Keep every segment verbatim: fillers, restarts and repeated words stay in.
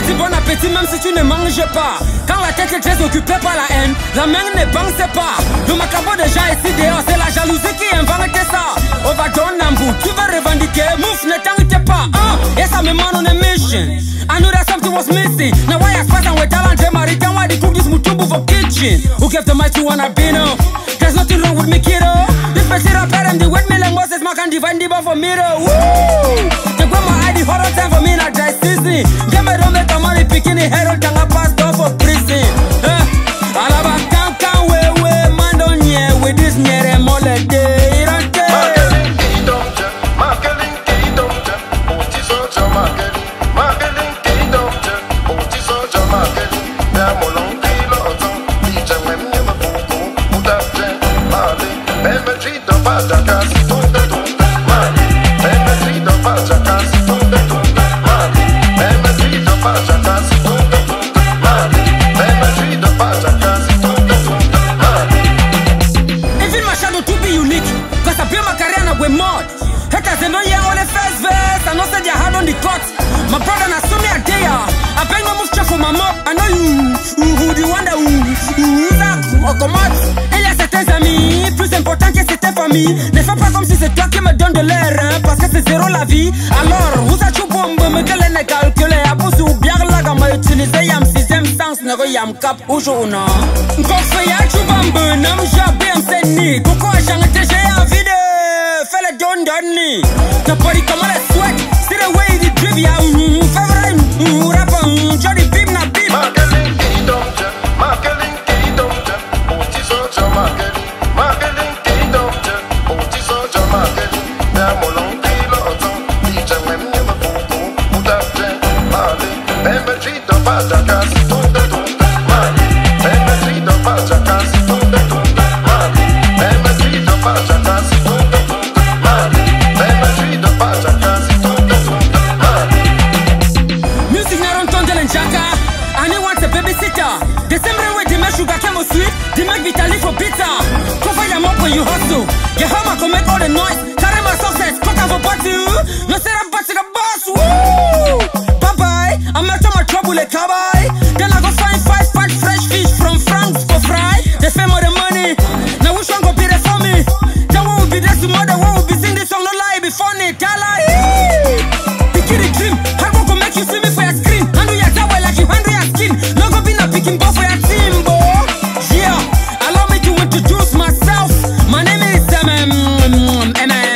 dit bon appétit même si tu ne manges pas. Quand la tête est très occupée par la haine, la main ne pense pas. Le macabre déjà ici dehors, c'est la jalousie qui invente ça. Overdone Nambu, tu veux revendiquer, mouf, ne t'inquiète pas. Hein? Yes, I'm a man on a mission. I knew that something was missing. Now why I spent with talent, Maritan, why they cook this mutumbu for kitchen? Who gave the mic to one albino? There's nothing wrong with me, kiddo. This person up and the wet milling bosses, my can divine the for me, though. Woo! The grandma had the horror time for me, not dry Disney. Get me don't make a money picking the herald, and I passed off for prison. Huh? All about can't, can't wait, wait, man, don't yeah, with this near a mullet day. My brother na so me a day. I bring my move check for my mom. I know you, who the one that who that or comment. Il y a certains amis plus importants que c'était famille. Ne fais pas comme si c'est toi qui me donne de l'air, hein, parce que c'est zéro la vie. Alors, vous êtes bombe, me gueule ne calculer. A pousse ou bien la gamme utiliser yam sixième sens ne yam cap aujourd'hui. Quand fait ya tu bombe, nam jabé am seni. Coco a chanté j'ai envie de faire le don donné. Ta body comme la sweat, c'est the way the drip ya. Johnny Beam na beam. Marketing kingdom, marketing kingdom, Oti soja marketing, marketing kingdom, Oti soja marketing. Na molong kilo oton, di jamem nyama fuku, muda jen, mali. Bembe chito pajakas, tunde tunde, mali. Bembe chito pajakas, tunde tunde, mali. Bembe chito pajakas, tunde tunde, mali. Bembe chito pajakas, tunde tunde, mali. Music na ronton de l'enjaka. And he wants a babysitter. The same way they make sugar cane sweet, they make bitter for bitter. Cover your mouth when you hustle. Your hammer can make all the noise. Carry my success, cut off a bottle. No say I'm busting a boss. Woo! Bye bye. I'm out of my trouble, a cowboy. Then I go find five fat fresh fish from France for fry. They spend more the money. Now which one go be there for me? Then one will be there tomorrow. One will be sing this song, no lie, be funny. Tell I. The kid dream. Hard work will make you see me for your screen. Handle your tower like you handle your skin. No go be na picking ball for your team, boy. Yeah, allow me to introduce myself. My name is M M M M.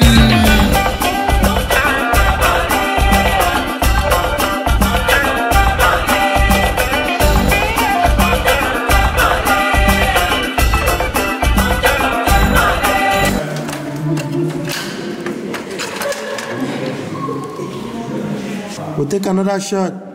We'll take another shot.